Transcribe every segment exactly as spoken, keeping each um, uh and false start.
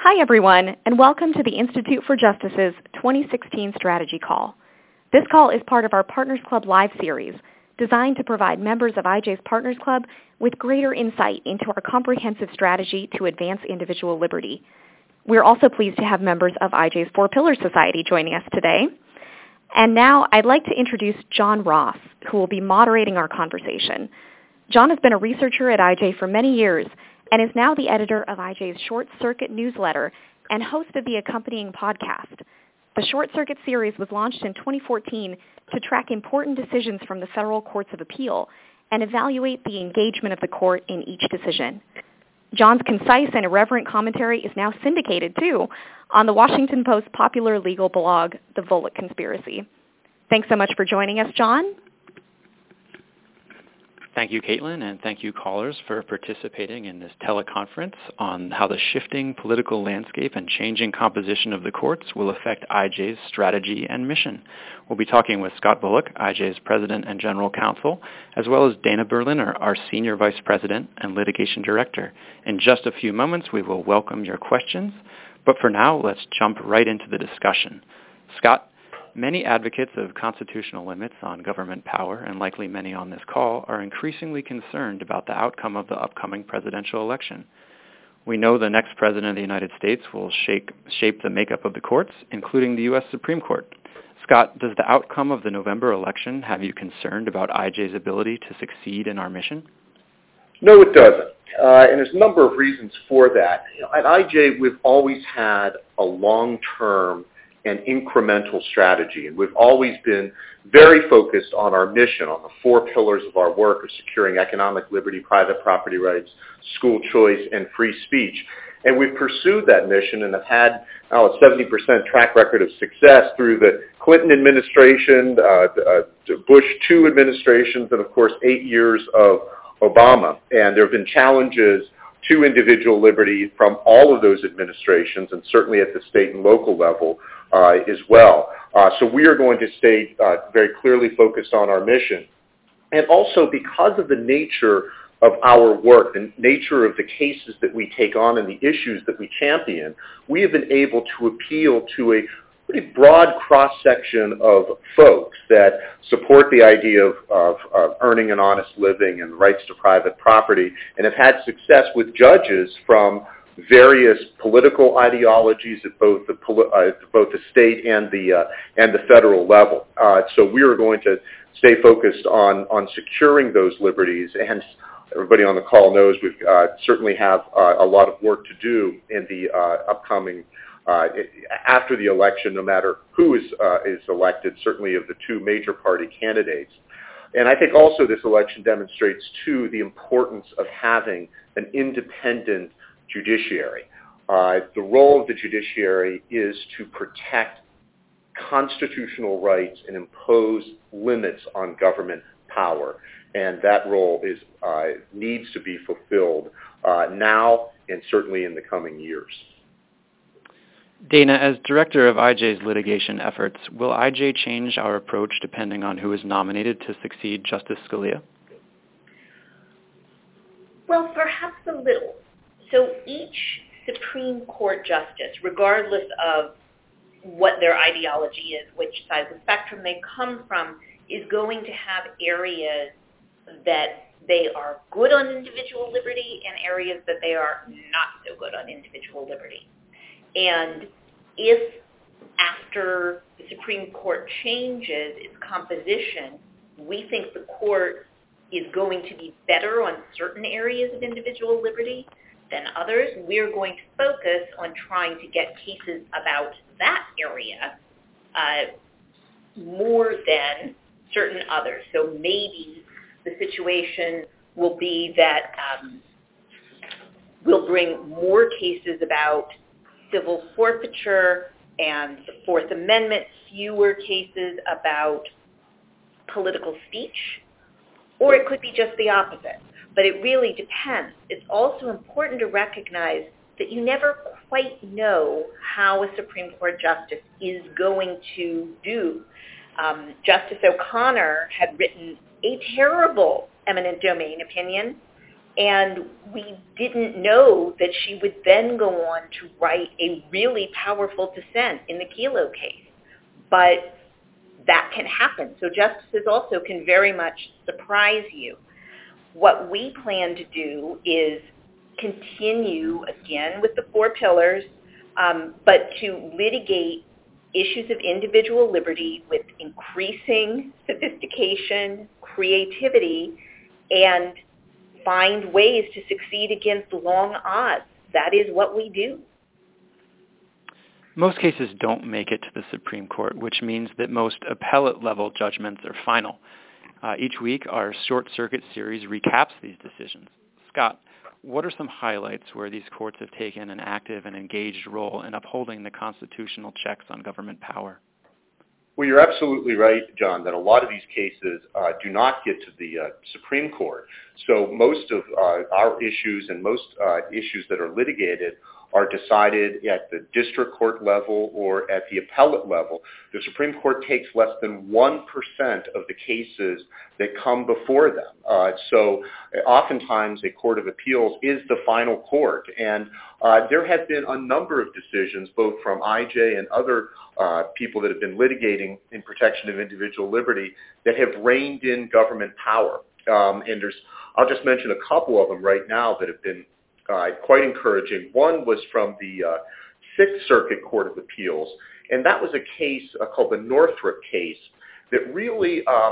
Hi, everyone, and welcome to the Institute for Justice's twenty sixteen Strategy Call. This call is part of our Partners Club Live series, designed to provide members of I J's Partners Club with greater insight into our comprehensive strategy to advance individual liberty. We're also pleased to have members of I J's Four Pillars Society joining us today. And now I'd like to introduce John Ross, who will be moderating our conversation. John has been a researcher at I J for many years and is now the editor of I J's Short Circuit newsletter and host of the accompanying podcast. The Short Circuit series was launched in twenty fourteen to track important decisions from the federal courts of appeal and evaluate the engagement of the court in each decision. John's concise and irreverent commentary is now syndicated, too, on the Washington Post popular legal blog, The Volokh Conspiracy. Thanks so much for joining us, John. Thank you, Caitlin, and thank you, callers, for participating in this teleconference on how the shifting political landscape and changing composition of the courts will affect I J's strategy and mission. We'll be talking with Scott Volokh, I J's President and General Counsel, as well as Dana Berliner, our Senior Vice President and Litigation Director. In just a few moments, we will welcome your questions, but for now, let's jump right into the discussion. Scott, many advocates of constitutional limits on government power, and likely many on this call, are increasingly concerned about the outcome of the upcoming presidential election. We know the next president of the United States will shake, shape the makeup of the courts, including the U S Supreme Court. Scott, does the outcome of the November election have you concerned about I J's ability to succeed in our mission? No, it doesn't. Uh, and there's a number of reasons for that. You know, at I J, we've always had a long-term and incremental strategy. And we've always been very focused on our mission, on the four pillars of our work of securing economic liberty, private property rights, school choice, and free speech. And we've pursued that mission and have had now a seventy percent track record of success through the Clinton administration, uh, uh, Bush two administrations, and of course eight years of Obama. And there have been challenges to individual liberty from all of those administrations, and certainly at the state and local level uh, as well. Uh, so we are going to stay uh, very clearly focused on our mission. And also because of the nature of our work, the nature of the cases that we take on and the issues that we champion, we have been able to appeal to a pretty broad cross-section of folks that support the idea of, of, of earning an honest living and rights to private property, and have had success with judges from various political ideologies at both the uh, both the state and the uh, and the federal level. Uh, so we are going to stay focused on on securing those liberties, and everybody on the call knows we uh, certainly have uh, a lot of work to do in the uh, upcoming. Uh, after the election, no matter who is uh, is elected, certainly of the two major party candidates. And I think also this election demonstrates, too, the importance of having an independent judiciary. Uh, the role of the judiciary is to protect constitutional rights and impose limits on government power. And that role is uh, needs to be fulfilled uh, now and certainly in the coming years. Dana, as director of I J's litigation efforts, will I J change our approach depending on who is nominated to succeed Justice Scalia? Well, perhaps a little. So each Supreme Court justice, regardless of what their ideology is, which side of the spectrum they come from, is going to have areas that they are good on individual liberty and areas that they are not so good on individual liberty. And if after the Supreme Court changes its composition, we think the court is going to be better on certain areas of individual liberty than others, we're going to focus on trying to get cases about that area uh, more than certain others. So maybe the situation will be that um, we'll bring more cases about civil forfeiture and the Fourth Amendment, fewer cases about political speech, or it could be just the opposite. But it really depends. It's also important to recognize that you never quite know how a Supreme Court justice is going to do. Um, Justice O'Connor had written a terrible eminent domain opinion, And we didn't know that she would then go on to write a really powerful dissent in the Kelo case. But that can happen. So justices also can very much surprise you. What we plan to do is continue, again, with the four pillars, um, but to litigate issues of individual liberty with increasing sophistication, creativity, and find ways to succeed against long odds. That is what we do. Most cases don't make it to the Supreme Court, which means that most appellate-level judgments are final. Uh, each week, our Short Circuit series recaps these decisions. Scott, what are some highlights where these courts have taken an active and engaged role in upholding the constitutional checks on government power? Well, you're absolutely right, John, that a lot of these cases uh, do not get to the uh, Supreme Court. So most of uh, our issues and most uh, issues that are litigated are decided at the district court level or at the appellate level. The Supreme Court takes less than one percent of the cases that come before them. Uh, so oftentimes a court of appeals is the final court. And uh, there have been a number of decisions, both from I J and other uh, people that have been litigating in protection of individual liberty, that have reined in government power. Um, and there's, I'll just mention a couple of them right now that have been Uh, quite encouraging. One was from the uh, Sixth Circuit Court of Appeals, and that was a case uh, called the Northrop case that really um,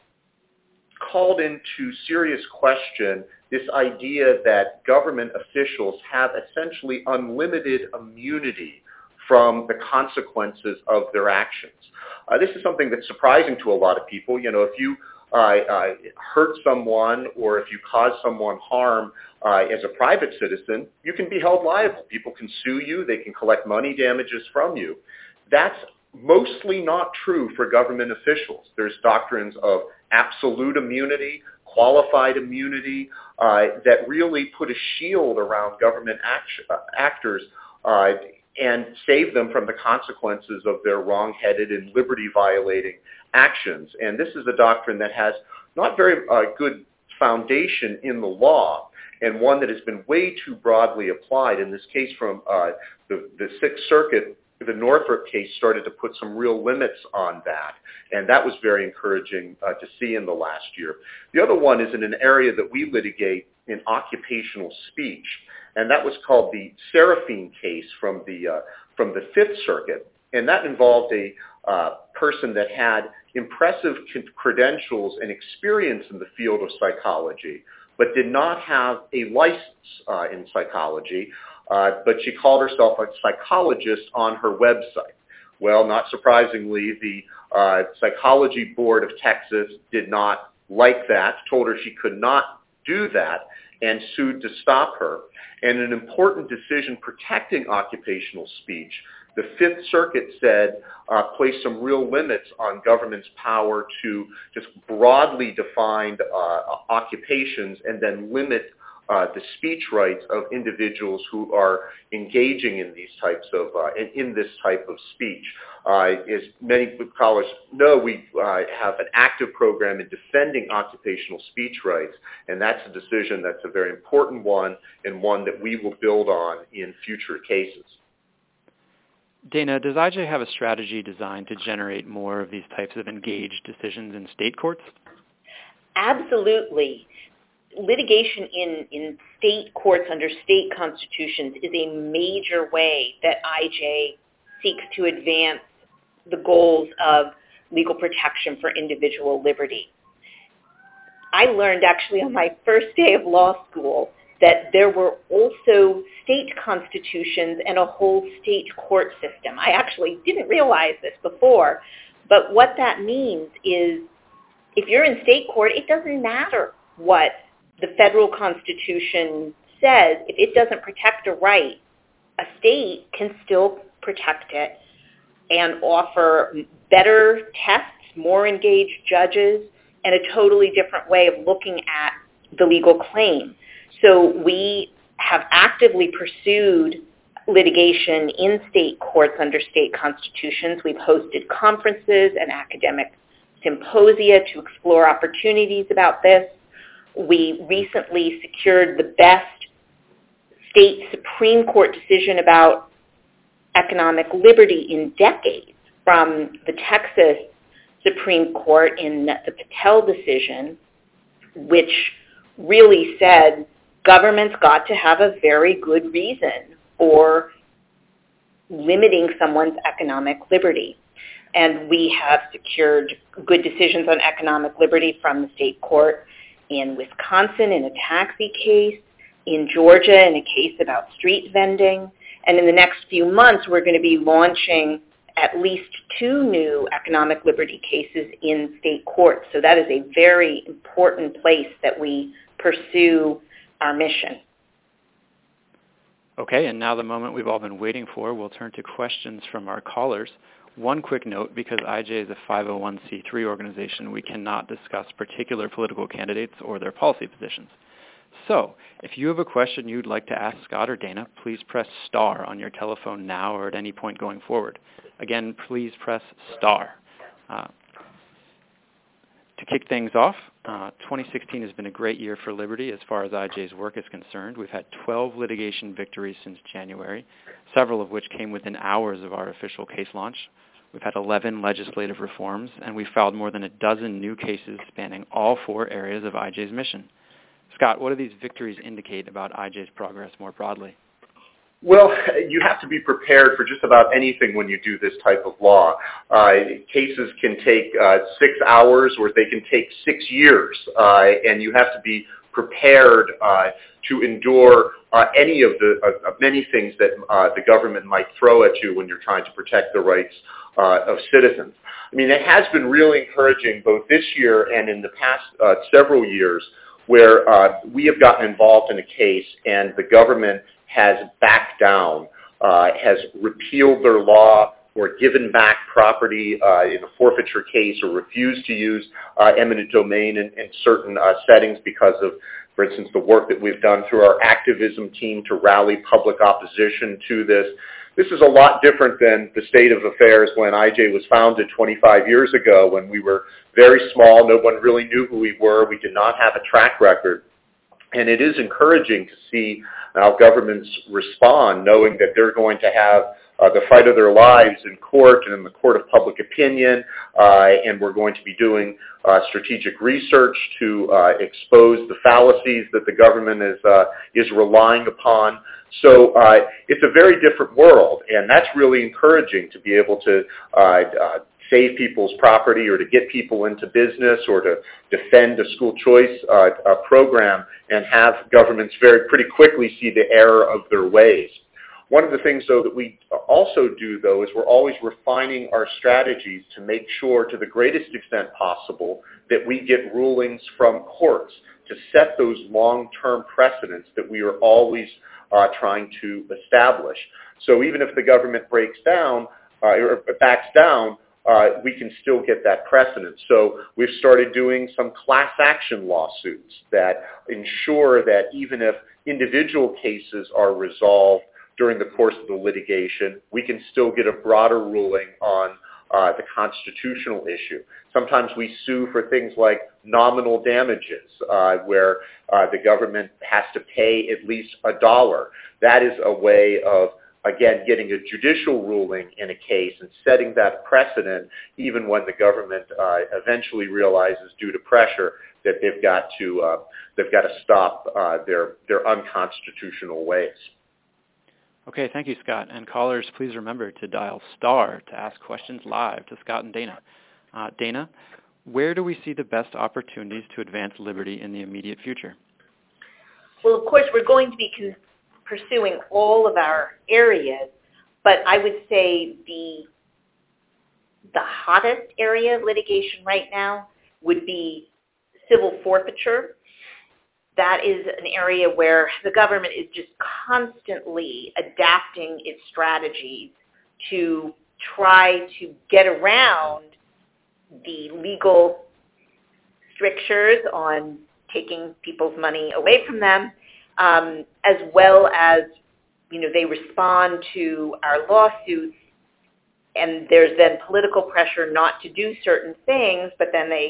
called into serious question this idea that government officials have essentially unlimited immunity from the consequences of their actions. Uh, this is something that's surprising to a lot of people. You know, if you uh, uh, hurt someone or if you cause someone harm uh, as a private citizen, you can be held liable. People can sue you. They can collect money damages from you. That's mostly not true for government officials. There's doctrines of absolute immunity, qualified immunity, uh, that really put a shield around government act- uh, actors uh, and save them from the consequences of their wrong-headed and liberty-violating actions. And this is a doctrine that has not very uh, good foundation in the law, and one that has been way too broadly applied. In this case from uh, the, the Sixth Circuit, the Northrop case started to put some real limits on that, and that was very encouraging uh, to see in the last year. The other one is in an area that we litigate in occupational speech, and that was called the Serafine case from the uh, from the Fifth Circuit, and that involved a uh, person that had impressive credentials and experience in the field of psychology, but did not have a license uh, in psychology, uh, but she called herself a psychologist on her website. Well, not surprisingly, the uh, Psychology Board of Texas did not like that, told her she could not do that, and sued to stop her. And an important decision protecting occupational speech, the Fifth Circuit said, uh, placed some real limits on government's power to just broadly define uh, occupations and then limit uh, the speech rights of individuals who are engaging in these types of uh, in, in this type of speech. Uh, as many scholars know, we uh, have an active program in defending occupational speech rights, and that's a decision that's a very important one and one that we will build on in future cases. Dana, does I J have a strategy designed to generate more of these types of engaged decisions in state courts? Absolutely. Litigation in, in state courts under state constitutions is a major way that I J seeks to advance the goals of legal protection for individual liberty. I learned actually on my first day of law school that there were also state constitutions and a whole state court system. I actually didn't realize this before, but what that means is if you're in state court, it doesn't matter what the federal constitution says. If it doesn't protect a right, a state can still protect it and offer better tests, more engaged judges, and a totally different way of looking at the legal claim. So we have actively pursued litigation in state courts under state constitutions. We've hosted conferences and academic symposia to explore opportunities about this. We recently secured the best state Supreme Court decision about economic liberty in decades from the Texas Supreme Court in the Patel decision, which really said government's got to have a very good reason for limiting someone's economic liberty. And we have secured good decisions on economic liberty from the state court in Wisconsin in a taxi case, in Georgia in a case about street vending, and in the next few months we're going to be launching at least two new economic liberty cases in state courts. So that is a very important place that we pursue our mission. Okay, and now the moment we've all been waiting for, we'll turn to questions from our callers. One quick note, because I J is a five oh one c three organization, we cannot discuss particular political candidates or their policy positions. So, if you have a question you'd like to ask Scott or Dana, please press star on your telephone now or at any point going forward. Again, please press star. Uh, to kick things off, uh, twenty sixteen has been a great year for Liberty as far as I J's work is concerned. We've had twelve litigation victories since January, several of which came within hours of our official case launch. We've had eleven legislative reforms, and we filed more than a dozen new cases spanning all four areas of I J's mission. Scott, what do these victories indicate about I J's progress more broadly? Well, you have to be prepared for just about anything when you do this type of law. Uh, cases can take uh, six hours or they can take six years, uh, and you have to be prepared uh, to endure uh, any of the uh, many things that uh, the government might throw at you when you're trying to protect the rights uh, of citizens. I mean, it has been really encouraging both this year and in the past uh, several years where uh, we have gotten involved in a case and the government has backed down, uh, has repealed their law or given back property uh, in a forfeiture case or refused to use uh, eminent domain in, in certain uh, settings because of, for instance, the work that we've done through our activism team to rally public opposition to this. This is a lot different than the state of affairs when I J was founded twenty-five years ago, when we were very small. No one really knew who we were. We did not have a track record. And it is encouraging to see how governments respond, knowing that they're going to have uh, the fight of their lives in court and in the court of public opinion, uh, and we're going to be doing uh, strategic research to uh, expose the fallacies that the government is uh, is relying upon. So uh, it's a very different world, and that's really encouraging to be able to uh, uh, save people's property or to get people into business or to defend a school choice uh, uh, program and have governments very pretty quickly see the error of their ways. One of the things, though, that we also do, though, is we're always refining our strategies to make sure to the greatest extent possible that we get rulings from courts to set those long-term precedents that we are always uh, trying to establish. So even if the government breaks down uh, or backs down, Uh, we can still get that precedent. So we've started doing some class action lawsuits that ensure that even if individual cases are resolved during the course of the litigation, we can still get a broader ruling on uh, the constitutional issue. Sometimes we sue for things like nominal damages, uh, where uh, the government has to pay at least a dollar. That is a way of again, getting a judicial ruling in a case and setting that precedent even when the government uh, eventually realizes due to pressure that they've got to uh, they've got to stop uh, their their unconstitutional ways. Okay, thank you, Scott. And callers, please remember to dial star to ask questions live to Scott and Dana. Uh, Dana, where do we see the best opportunities to advance liberty in the immediate future? Well, of course, we're going to be con- pursuing all of our areas, but I would say the the hottest area of litigation right now would be civil forfeiture. That is an area where the government is just constantly adapting its strategies to try to get around the legal strictures on taking people's money away from them. Um, as well as, you know, they respond to our lawsuits and there's then political pressure not to do certain things, but then they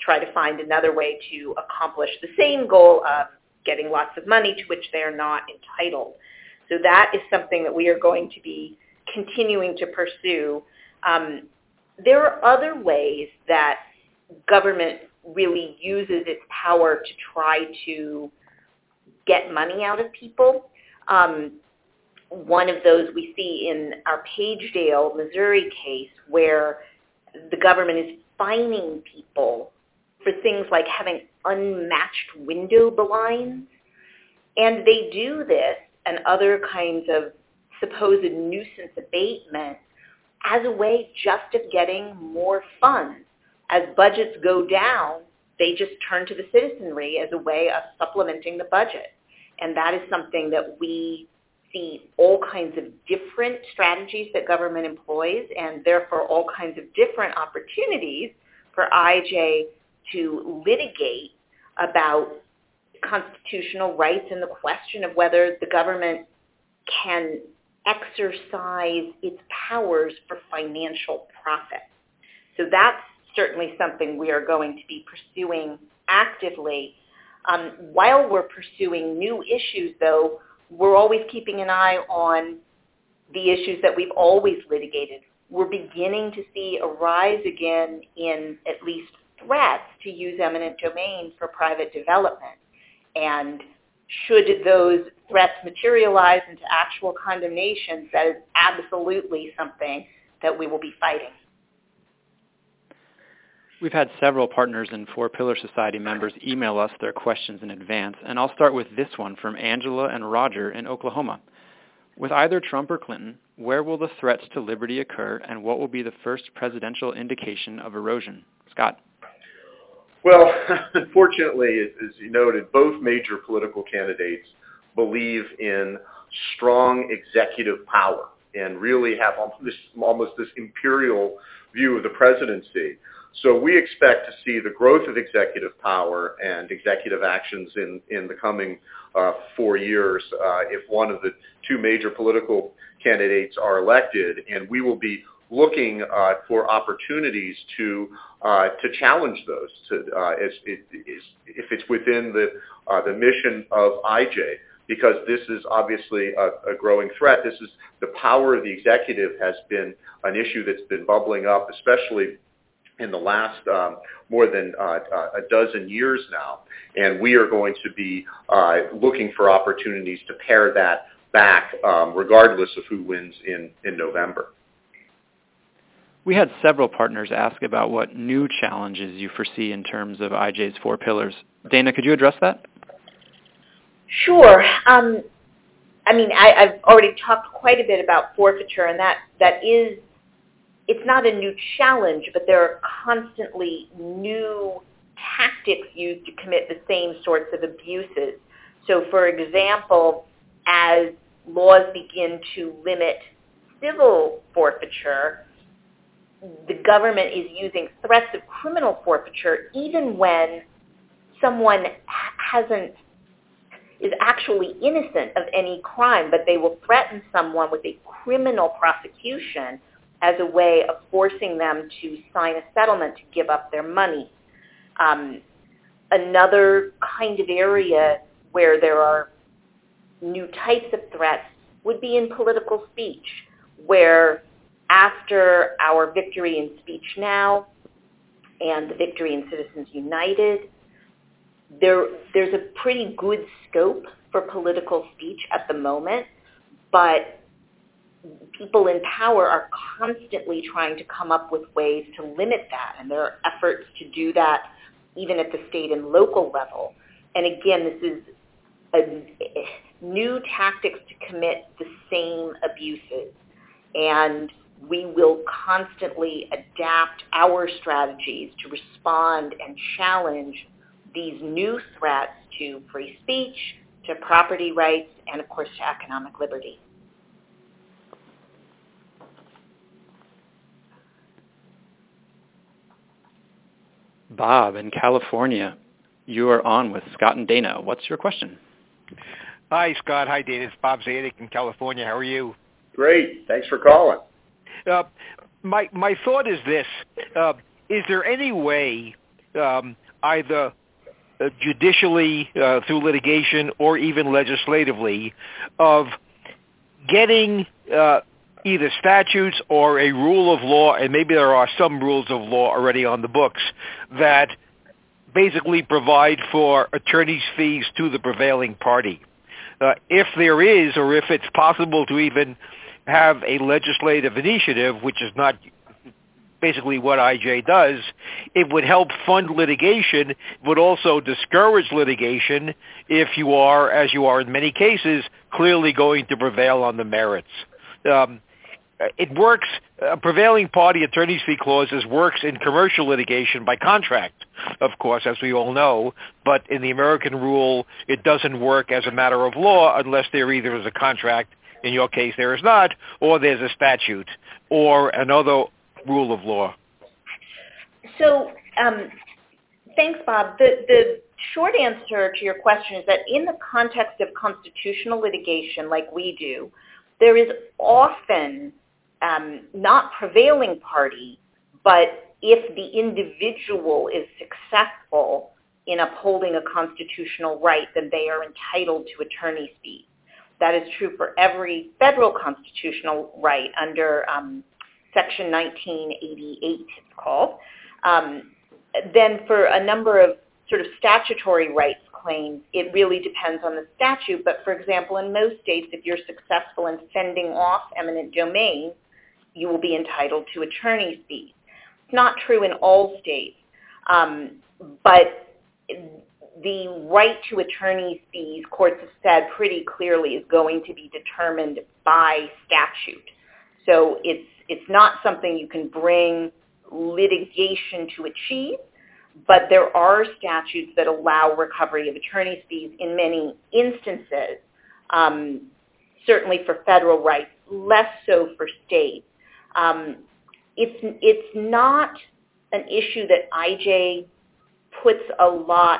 try to find another way to accomplish the same goal of getting lots of money to which they are not entitled. So that is something that we are going to be continuing to pursue. Um, there are other ways that government really uses its power to try to get money out of people. Um, one of those we see in our Pagedale, Missouri case, where the government is fining people for things like having unmatched window blinds. And they do this and other kinds of supposed nuisance abatement as a way just of getting more funds. As budgets go down, they just turn to the citizenry as a way of supplementing the budget. And that is something that we see all kinds of different strategies that government employs, and therefore all kinds of different opportunities for I J to litigate about constitutional rights and the question of whether the government can exercise its powers for financial profit. So that's certainly something we are going to be pursuing actively. Um, while we're pursuing new issues, though, we're always keeping an eye on the issues that we've always litigated. We're beginning to see a rise again in at least threats to use eminent domain for private development. And should those threats materialize into actual condemnations, that is absolutely something that we will be fighting. We've had several partners and Four Pillar Society members email us their questions in advance, and I'll start with this one from Angela and Roger in Oklahoma. With either Trump or Clinton, where will the threats to liberty occur, and what will be the first presidential indication of erosion? Scott? Well, unfortunately, as you noted, both major political candidates believe in strong executive power and really have almost this, almost this imperial view of the presidency. So we expect to see the growth of executive power and executive actions in, in the coming uh, four years uh, if one of the two major political candidates are elected, and we will be looking uh, for opportunities to uh, to challenge those, to, uh, as it, is, if it's within the uh, the mission of I J, because this is obviously a, a growing threat. This is the power of the executive has been an issue that's been bubbling up, especially in the last um, more than uh, a dozen years now, and we are going to be uh, looking for opportunities to pare that back, um, regardless of who wins in, in November. We had several partners ask about what new challenges you foresee in terms of I J's four pillars. Dana, could you address that? Sure. Um, I mean, I, I've already talked quite a bit about forfeiture, and that, that is, it's not a new challenge, but there are constantly new tactics used to commit the same sorts of abuses. So, for example, as laws begin to limit civil forfeiture, the government is using threats of criminal forfeiture even when someone hasn't, is actually innocent of any crime, but they will threaten someone with a criminal prosecution as a way of forcing them to sign a settlement to give up their money. Um, another kind of area where there are new types of threats would be in political speech, where after our victory in Speech Now and the victory in Citizens United, there, there's a pretty good scope for political speech at the moment, but people in power are constantly trying to come up with ways to limit that, and there are efforts to do that even at the state and local level. And again, this is a, new tactics to commit the same abuses, and we will constantly adapt our strategies to respond and challenge these new threats to free speech, to property rights, and of course to economic liberty. Bob in California, you are on with Scott and Dana. What's your question? Hi, Scott. Hi, Dana. It's Bob Zadig in California. How are you? Great. Thanks for calling. Uh, my my thought is this: uh, is there any way um, either uh, judicially uh, through litigation or even legislatively, of getting uh, either statutes or a rule of law, and maybe there are some rules of law already on the books, that basically provide for attorney's fees to the prevailing party. Uh, if there is, or if it's possible to even have a legislative initiative, which is not basically what I J does, it would help fund litigation. It would also discourage litigation if you are, as you are in many cases, clearly going to prevail on the merits. Um, it works, uh, prevailing party attorney's fee clauses works in commercial litigation by contract, of course, as we all know, but in the American rule, it doesn't work as a matter of law unless there either is a contract, in your case there is not, or there's a statute, or another rule of law. So, um, thanks, Bob. The, the short answer to your question is that in the context of constitutional litigation like we do, there is often um, not prevailing party, but if the individual is successful in upholding a constitutional right, then they are entitled to attorney's fees. That is true for every federal constitutional right under um, Section nineteen eighty-eight, it's called. Um, then for a number of sort of statutory rights claims, it really depends on the statute. But for example, in most states, if you're successful in fending off eminent domain, you will be entitled to attorney's fees. It's not true in all states, um, but the right to attorney's fees, courts have said pretty clearly, is going to be determined by statute. So it's it's not something you can bring litigation to achieve, but there are statutes that allow recovery of attorney's fees in many instances, um, certainly for federal rights, less so for states. Um, it's, it's not an issue that I J puts a lot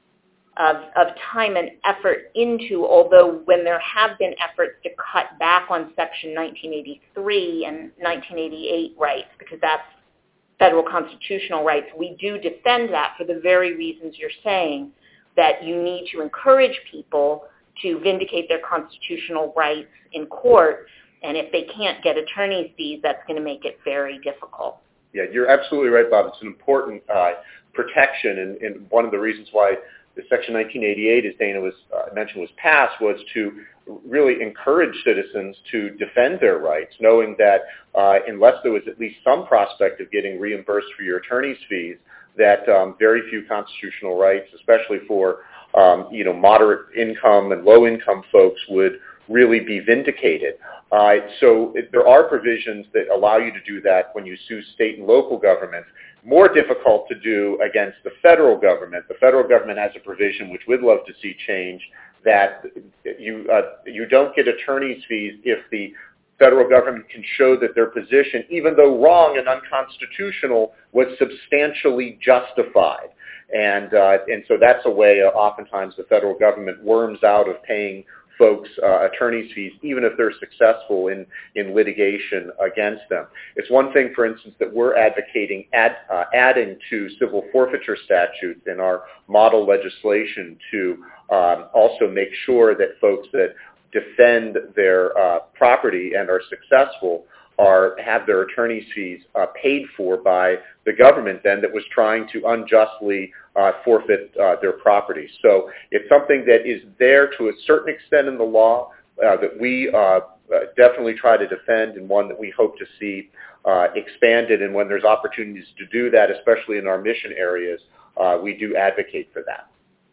of, of time and effort into, although when there have been efforts to cut back on Section nineteen eighty-three and nineteen eighty-eight rights, because that's federal constitutional rights, we do defend that for the very reasons you're saying, that you need to encourage people to vindicate their constitutional rights in court, and if they can't get attorney's fees, that's going to make it very difficult. Yeah, you're absolutely right, Bob. It's an important uh, protection, and, and one of the reasons why the Section nineteen eighty-eight, as Dana was uh, mentioned, was passed was to really encourage citizens to defend their rights, knowing that uh, unless there was at least some prospect of getting reimbursed for your attorney's fees, that um, very few constitutional rights, especially for um, you know moderate income and low income folks, would really be vindicated. Uh, so it, there are provisions that allow you to do that when you sue state and local governments. More difficult to do against the federal government. The federal government has a provision which we'd love to see change, that you uh, you don't get attorney's fees if the federal government can show that their position, even though wrong and unconstitutional, was substantially justified. And uh, and so that's a way uh, oftentimes the federal government worms out of paying folks uh, attorney's fees, even if they're successful in, in litigation against them. It's one thing, for instance, that we're advocating add, uh, adding to civil forfeiture statutes in our model legislation to um, also make sure that folks that defend their uh, property and are successful are have their attorney's fees uh, paid for by the government then that was trying to unjustly uh, forfeit uh, their property. So it's something that is there to a certain extent in the law uh, that we uh, definitely try to defend, and one that we hope to see uh, expanded. And when there's opportunities to do that, especially in our mission areas, uh, we do advocate for that.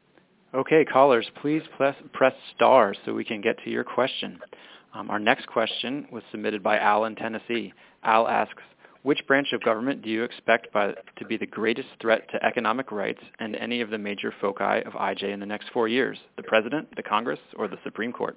Okay, callers, please press, press star so we can get to your question. Um, our next question was submitted by Al in Tennessee. Al asks, which branch of government do you expect by, to be the greatest threat to economic rights and any of the major foci of I J in the next four years, the President, the Congress, or the Supreme Court?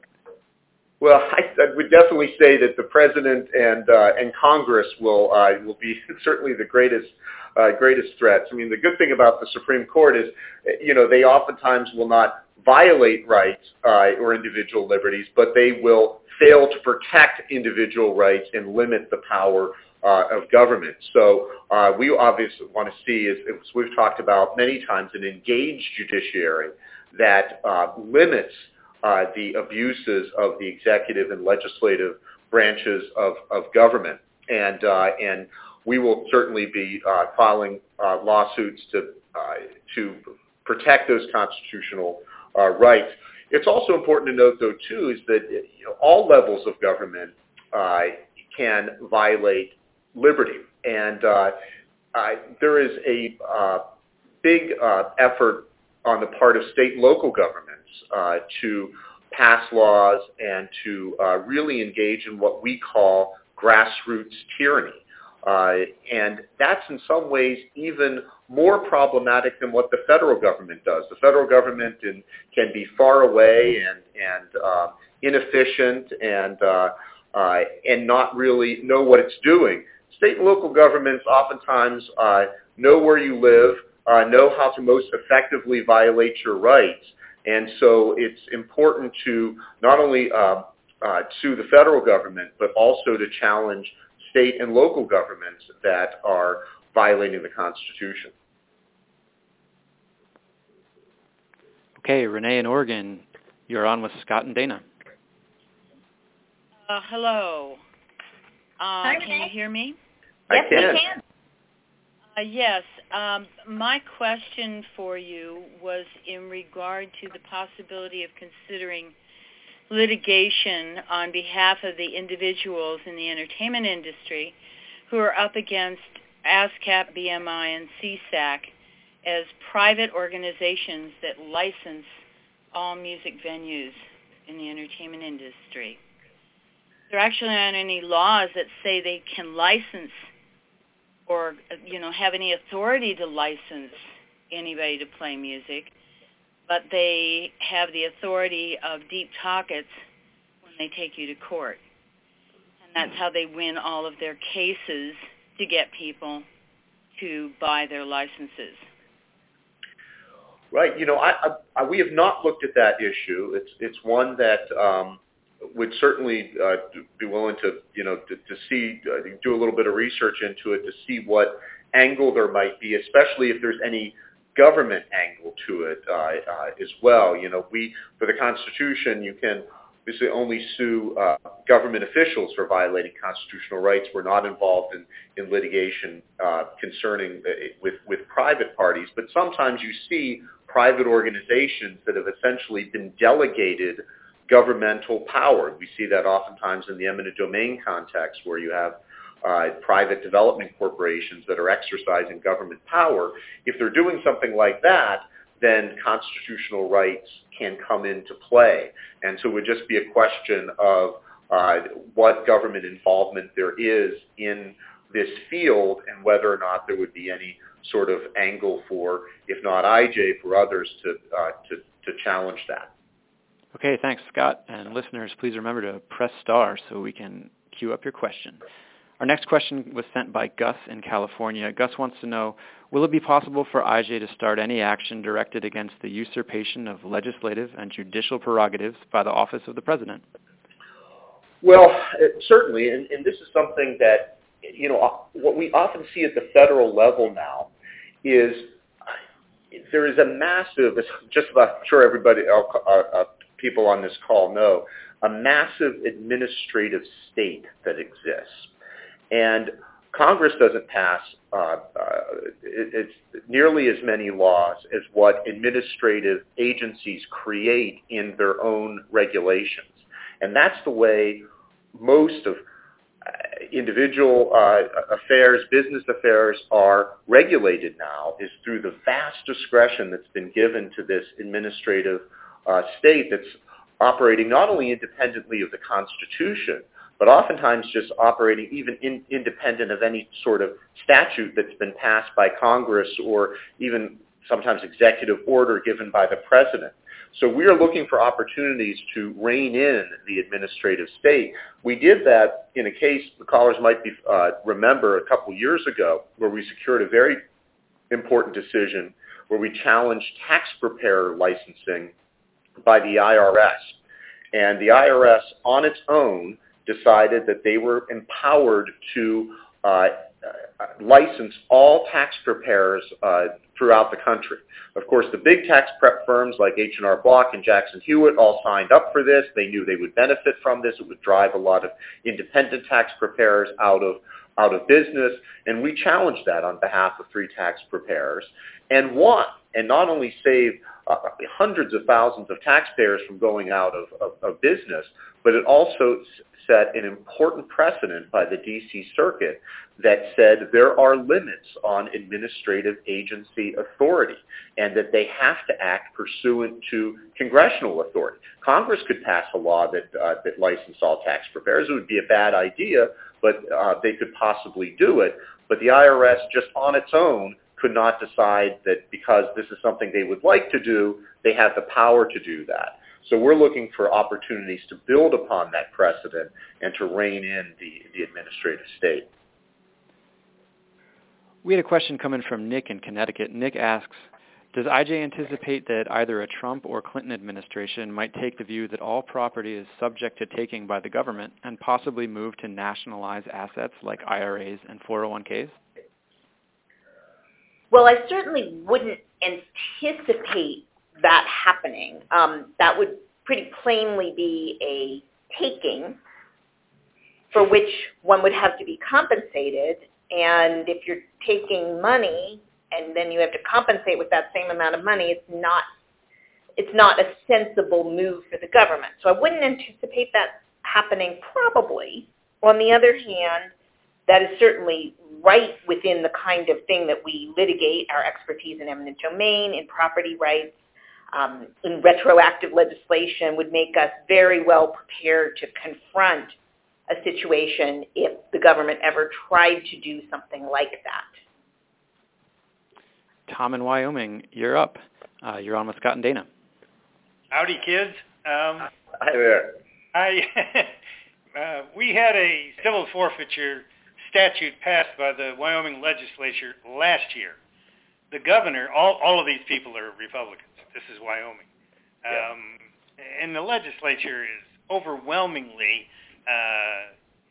Well, I, I would definitely say that the President and uh, and Congress will uh, will be certainly the greatest uh, greatest threats. I mean, the good thing about the Supreme Court is, you know, they oftentimes will not violate rights uh, or individual liberties, but they will fail to protect individual rights and limit the power uh, of government. So uh, we obviously want to see, as, as we've talked about many times, an engaged judiciary that uh, limits uh, the abuses of the executive and legislative branches of, of government. And, uh, and we will certainly be uh, filing uh, lawsuits to, uh, to protect those constitutional uh, rights. It's also important to note, though, too, is that you know, all levels of government uh, can violate liberty. And uh, uh, there is a uh, big uh, effort on the part of state and local governments uh, to pass laws and to uh, really engage in what we call grassroots tyranny. Uh, and that's in some ways even more problematic than what the federal government does. The federal government in, can be far away and, and uh, inefficient and, uh, uh, and not really know what it's doing. State and local governments oftentimes uh, know where you live, uh, know how to most effectively violate your rights. And so it's important to not only uh, uh, sue the federal government, but also to challenge state and local governments that are violating the Constitution. Okay, Renee in Oregon, you're on with Scott and Dana. Uh, hello. Uh, Hi, can you hear me? I Yes, can. we can. Uh, yes. Um, my question for you was in regard to the possibility of considering litigation on behalf of the individuals in the entertainment industry who are up against ASCAP, B M I, and C S A C as private organizations that license all music venues in the entertainment industry. There actually aren't any laws that say they can license or, you know, have any authority to license anybody to play music, but they have the authority of deep pockets when they take you to court. And that's how they win all of their cases to get people to buy their licenses. Right. You know, I, I, we have not looked at that issue. It's it's one that um, would certainly uh, be willing to, you know, to, to see, uh, do a little bit of research into it to see what angle there might be, especially if there's any government angle to it uh, uh, as well. You know, we, for the Constitution, you can obviously only sue uh, government officials for violating constitutional rights. We're not involved in, in litigation uh, concerning uh, with, with private parties, but sometimes you see private organizations that have essentially been delegated governmental power. We see that oftentimes in the eminent domain context where you have uh, private development corporations that are exercising government power. If they're doing something like that, then constitutional rights can come into play. And so it would just be a question of uh, what government involvement there is in this field and whether or not there would be any sort of angle for, if not I J, for others to, uh, to, to challenge that. Okay, thanks, Scott. And listeners, please remember to press star so we can queue up your question. Our next question was sent by Gus in California. Gus wants to know, will it be possible for I J to start any action directed against the usurpation of legislative and judicial prerogatives by the office of the president? Well, it, certainly, and, and this is something that, you know, what we often see at the federal level now is there is a massive, just about sure everybody, uh, uh, people on this call know, a massive administrative state that exists. And Congress doesn't pass uh, uh, it, it's nearly as many laws as what administrative agencies create in their own regulations. And that's the way most of uh, individual uh, affairs, business affairs are regulated now, is through the vast discretion that's been given to this administrative uh, state that's operating not only independently of the Constitution, but oftentimes just operating even in, independent of any sort of statute that's been passed by Congress or even sometimes executive order given by the president. So we are looking for opportunities to rein in the administrative state. We did that in a case the callers might be, uh, remember a couple years ago where we secured a very important decision where we challenged tax preparer licensing by the I R S. And the I R S on its own decided that they were empowered to uh, uh, license all tax preparers uh, throughout the country. Of course, the big tax prep firms like H and R Block and Jackson Hewitt all signed up for this. They knew they would benefit from this. It would drive a lot of independent tax preparers out of out of business, and we challenged that on behalf of three tax preparers and won, and not only saved uh, hundreds of thousands of taxpayers from going out of, of, of business, but it also set an important precedent by the D C Circuit that said there are limits on administrative agency authority and that they have to act pursuant to congressional authority. Congress could pass a law that, uh, that licensed all tax preparers. It would be a bad idea, but uh, they could possibly do it. But the I R S, just on its own, could not decide that because this is something they would like to do, they have the power to do that. So we're looking for opportunities to build upon that precedent and to rein in the, the administrative state. We had a question coming from Nick in Connecticut. Nick asks, does I J anticipate that either a Trump or Clinton administration might take the view that all property is subject to taking by the government and possibly move to nationalize assets like I R As and four oh one Ks? Well, I certainly wouldn't anticipate that happening. Um, that would pretty plainly be a taking for which one would have to be compensated. And if you're taking money and then you have to compensate with that same amount of money, it's not it's not a sensible move for the government. So I wouldn't anticipate that happening probably. On the other hand, that is certainly right within the kind of thing that we litigate, our expertise in eminent domain, in property rights, um, in retroactive legislation would make us very well prepared to confront a situation if the government ever tried to do something like that. Tom in Wyoming, you're up. Uh, you're on with Scott and Dana. Howdy, kids. Um, Hi there. I uh, we had a civil forfeiture statute passed by the Wyoming legislature last year. The governor, all, all of these people are Republicans. This is Wyoming. Um, yeah. And the legislature is overwhelmingly uh,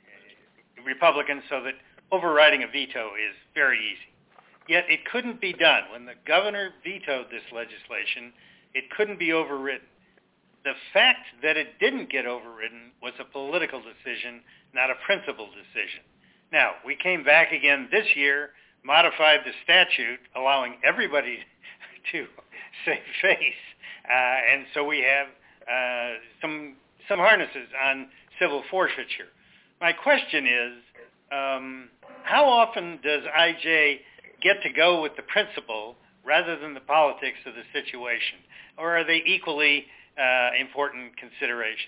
Republican, so that overriding a veto is very easy. Yet it couldn't be done. When the governor vetoed this legislation, it couldn't be overridden. The fact that it didn't get overridden was a political decision, not a principled decision. Now, we came back again this year, modified the statute, allowing everybody to save face, uh, and so we have uh, some some harnesses on civil forfeiture. My question is, um, how often does I J get to go with the principle rather than the politics of the situation, or are they equally uh, important considerations?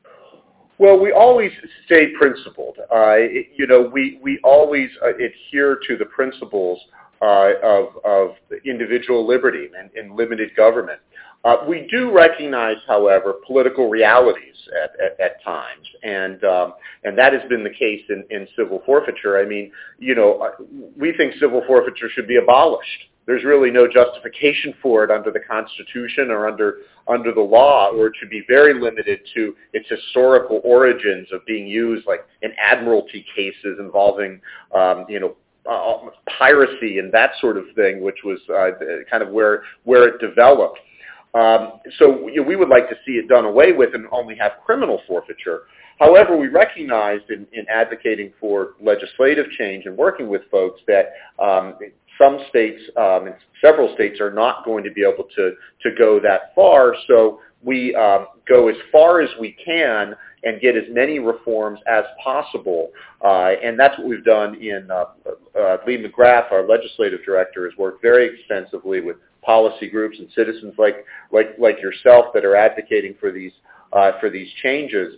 Well, we always stay principled. Uh, it, you know, we, we always uh, adhere to the principles uh, of, of individual liberty and, and limited government. Uh, we do recognize, however, political realities at, at, at times, and um, and that has been the case in, in civil forfeiture. I mean, you know, we think civil forfeiture should be abolished. There's really no justification for it under the Constitution or under under the law, or it should be very limited to its historical origins of being used, like in admiralty cases involving, um, you know, uh, piracy and that sort of thing, which was uh, kind of where where it developed. Um, so you know, we would like to see it done away with and only have criminal forfeiture. However, we recognized in, in advocating for legislative change and working with folks that um, some states, um, and several states, are not going to be able to, to go that far. So we um, go as far as we can and get as many reforms as possible. Uh, and that's what we've done in uh, uh, Lee McGrath, our legislative director, has worked very extensively with policy groups and citizens like like like yourself that are advocating for these uh, for these changes,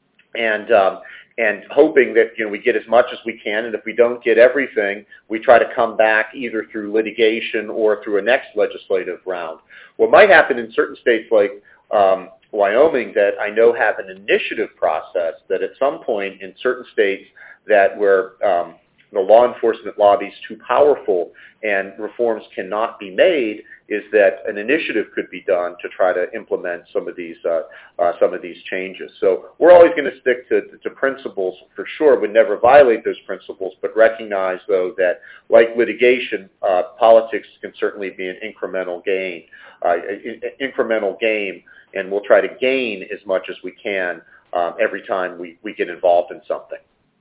and um, and hoping that you know we get as much as we can, and if we don't get everything, we try to come back either through litigation or through a next legislative round. What might happen in certain states like um, Wyoming, that I know have an initiative process, that at some point in certain states that where um, the law enforcement lobby is too powerful and reforms cannot be made, is that an initiative could be done to try to implement some of these uh, uh, some of these changes. So we're always going to stick to, to principles for sure, would never violate those principles, but recognize, though, that like litigation, uh, politics can certainly be an incremental gain, uh, incremental game, and we'll try to gain as much as we can um, every time we, we get involved in something.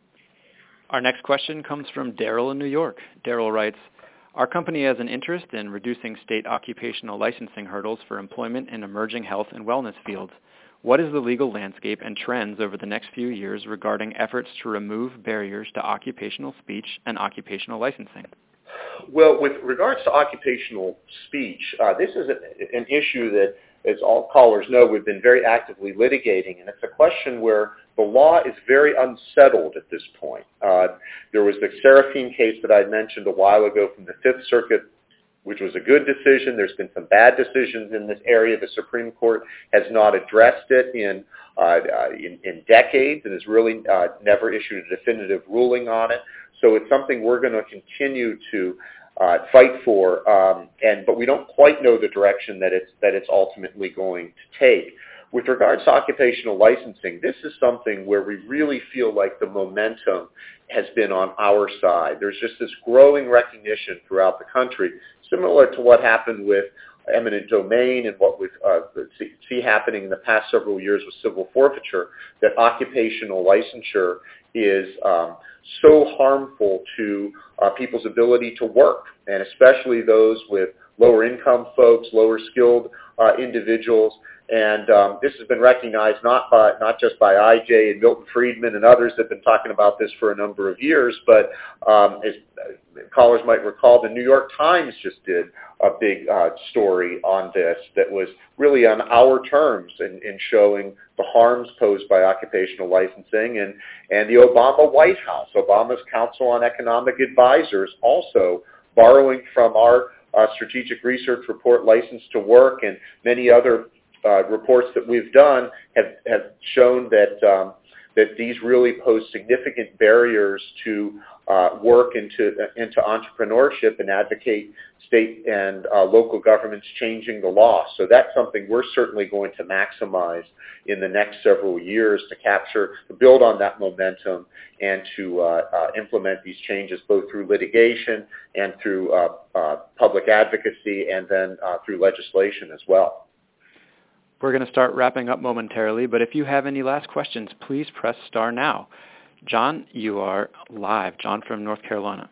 Our next question comes from Daryl in New York. Daryl writes, our company has an interest in reducing state occupational licensing hurdles for employment in emerging health and wellness fields. What is the legal landscape and trends over the next few years regarding efforts to remove barriers to occupational speech and occupational licensing? Well, with regards to occupational speech, uh, this is a, an issue that, as all callers know, we've been very actively litigating, and it's a question where the law is very unsettled at this point. Uh, there was the Serafine case that I mentioned a while ago from the Fifth Circuit, which was a good decision. There's been some bad decisions in this area. The Supreme Court has not addressed it in uh, in, in decades and has really uh, never issued a definitive ruling on it. So it's something we're going to continue to uh, fight for, um, and but we don't quite know the direction that it's that it's ultimately going to take. With regards to occupational licensing, this is something where we really feel like the momentum has been on our side. There's just this growing recognition throughout the country, similar to what happened with eminent domain and what we uh, see, see happening in the past several years with civil forfeiture, that occupational licensure is um, so harmful to uh, people's ability to work, and especially those with lower income folks, lower skilled uh, individuals. And um, this has been recognized not by not just by I J and Milton Friedman and others that have been talking about this for a number of years, but um, as callers might recall, the New York Times just did a big uh, story on this that was really on our terms in, in showing the harms posed by occupational licensing. And, and the Obama White House, Obama's Council on Economic Advisors, also borrowing from our uh, strategic research report, License to Work, and many other Uh, reports that we've done have, have shown that um, that these really pose significant barriers to uh, work into into entrepreneurship and advocate state and uh, local governments changing the law. So that's something we're certainly going to maximize in the next several years to capture, to build on that momentum and to uh, uh, implement these changes both through litigation and through uh, uh, public advocacy and then uh, through legislation as well. We're going to start wrapping up momentarily, but if you have any last questions, please press star now. John, you are live. John from North Carolina.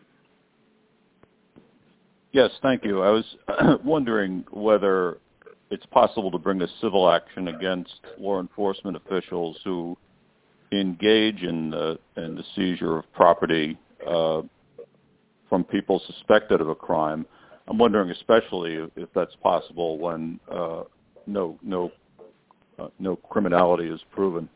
Yes, thank you. I was wondering whether it's possible to bring a civil action against law enforcement officials who engage in the, in the seizure of property uh, from people suspected of a crime. I'm wondering especially if, if that's possible when uh, no no uh, no criminality is proven.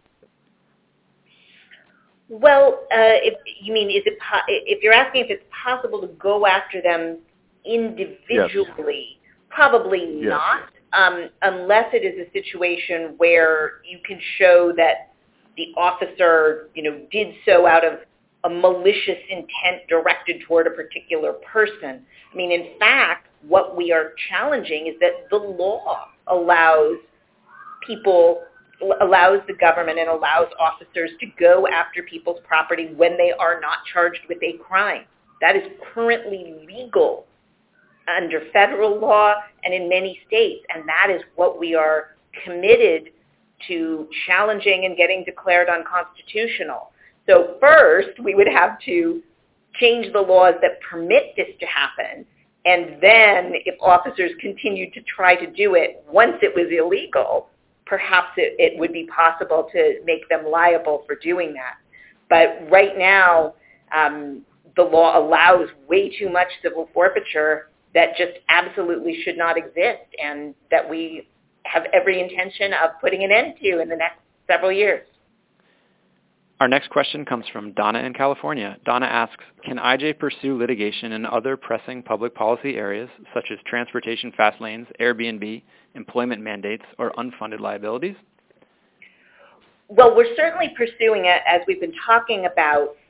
Well, uh, if you mean, is it po- if you're asking if it's possible to go after them individually, yes. Probably yes. not, um, unless it is a situation where you can show that the officer, you know, did so out of a malicious intent directed toward a particular person. I mean, in fact, what we are challenging is that the law allows people, allows the government and allows officers to go after people's property when they are not charged with a crime. That is currently legal under federal law and in many states, and that is what we are committed to challenging and getting declared unconstitutional. So first, we would have to change the laws that permit this to happen. And then if officers continued to try to do it once it was illegal, perhaps it, it would be possible to make them liable for doing that. But right now, um, the law allows way too much civil forfeiture that just absolutely should not exist and that we have every intention of putting an end to in the next several years. Our next question comes from Donna in California. Donna asks, can I J pursue litigation in other pressing public policy areas, such as transportation fast lanes, Airbnb, employment mandates, or unfunded liabilities? Well, we're certainly pursuing it, as we've been talking about,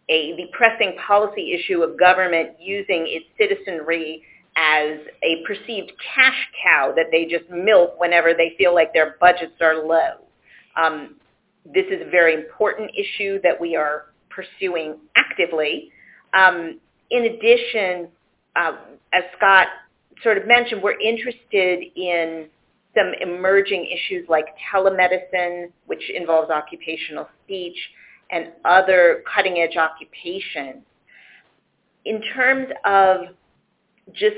a the pressing policy issue of government using its citizenry as a perceived cash cow that they just milk whenever they feel like their budgets are low. Um, this is a very important issue that we are pursuing actively. Um, in addition, uh, as Scott sort of mentioned, we're interested in some emerging issues like telemedicine, which involves occupational speech, and other cutting-edge occupations. In terms of just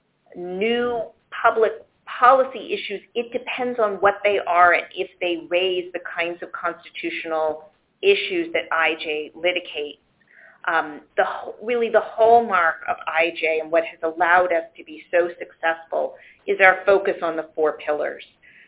new public policy issues, it depends on what they are and if they raise the kinds of constitutional issues that I J litigates. Um, the, really the hallmark of I J and what has allowed us to be so successful is our focus on the four pillars.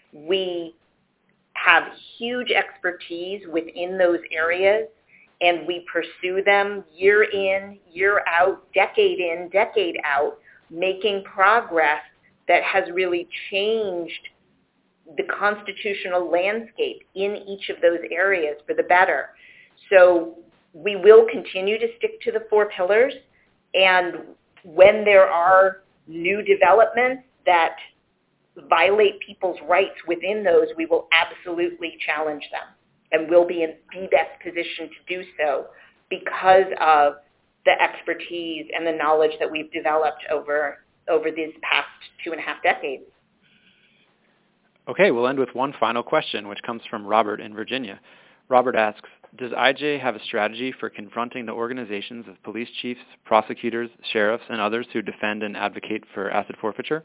We have huge expertise within those areas, and we pursue them year in, year out, decade in, decade out, making progress that has really changed the constitutional landscape in each of those areas for the better. So we will continue to stick to the four pillars, and when there are new developments that violate people's rights within those, we will absolutely challenge them, and we'll be in the best position to do so because of the expertise and the knowledge that we've developed over over these past two and a half decades. Okay, we'll end with one final question, which comes from Robert in Virginia. Robert asks, does I J have a strategy for confronting the organizations of police chiefs, prosecutors, sheriffs, and others who defend and advocate for asset forfeiture?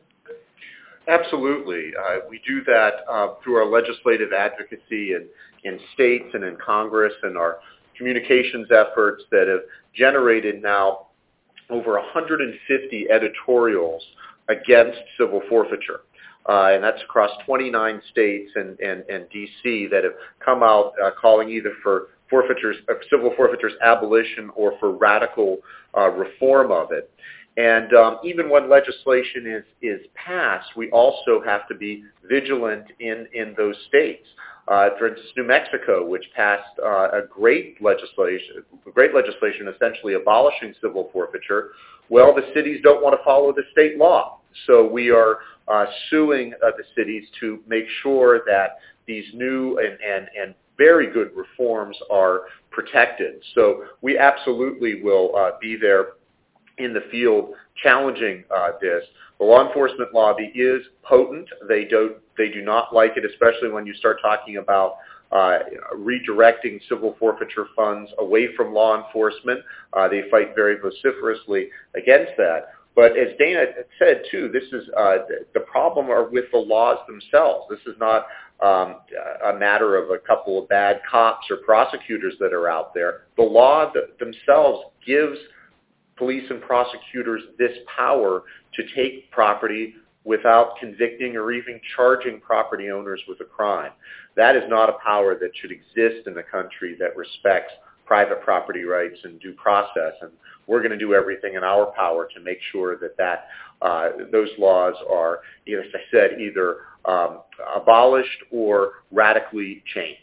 Absolutely. Uh, we do that uh, through our legislative advocacy in, in states and in Congress, and our communications efforts that have generated now over one hundred fifty editorials against civil forfeiture. Uh, and that's across twenty-nine states and, and, and D C that have come out uh, calling either for forfeitures, uh, civil forfeiture's abolition or for radical uh, reform of it. And um, even when legislation is, is passed, we also have to be vigilant in, in those states. Uh, for instance, New Mexico, which passed uh, a great legislation, great legislation essentially abolishing civil forfeiture. Well, the cities don't want to follow the state law. So we are uh, suing uh, the cities to make sure that these new and, and, and very good reforms are protected. So we absolutely will uh, be there in the field challenging uh, this. The law enforcement lobby is potent. They don't. They do not like it, especially when you start talking about uh, redirecting civil forfeiture funds away from law enforcement. Uh, they fight very vociferously against that. But as Dana said too, this is uh, the problem are with the laws themselves. This is not um, a matter of a couple of bad cops or prosecutors that are out there. The law th- themselves gives police and prosecutors this power to take property without convicting or even charging property owners with a crime. That is not a power that should exist in a country that respects private property rights and due process. And we're going to do everything in our power to make sure that, that uh, those laws are, as I said, either um, abolished or radically changed.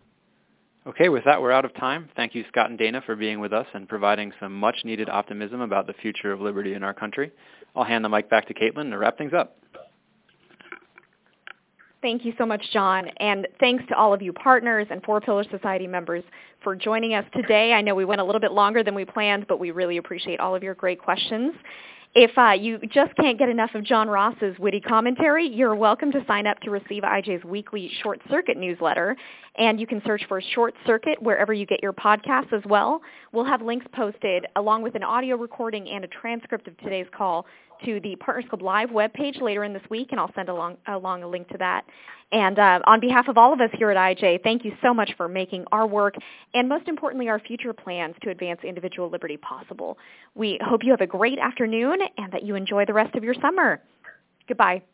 Okay, with that, we're out of time. Thank you, Scott and Dana, for being with us and providing some much-needed optimism about the future of liberty in our country. I'll hand the mic back to Caitlin to wrap things up. Thank you so much, John, and thanks to all of you partners and Four Pillar Society members for joining us today. I know we went a little bit longer than we planned, but we really appreciate all of your great questions. If uh, you just can't get enough of John Ross's witty commentary, you're welcome to sign up to receive I J's weekly Short Circuit newsletter, and you can search for Short Circuit wherever you get your podcasts as well. We'll have links posted along with an audio recording and a transcript of today's call to the Partners Club Live webpage later in this week, and I'll send along, along a link to that. And uh, on behalf of all of us here at I J, thank you so much for making our work and, most importantly, our future plans to advance individual liberty possible. We hope you have a great afternoon and that you enjoy the rest of your summer. Goodbye.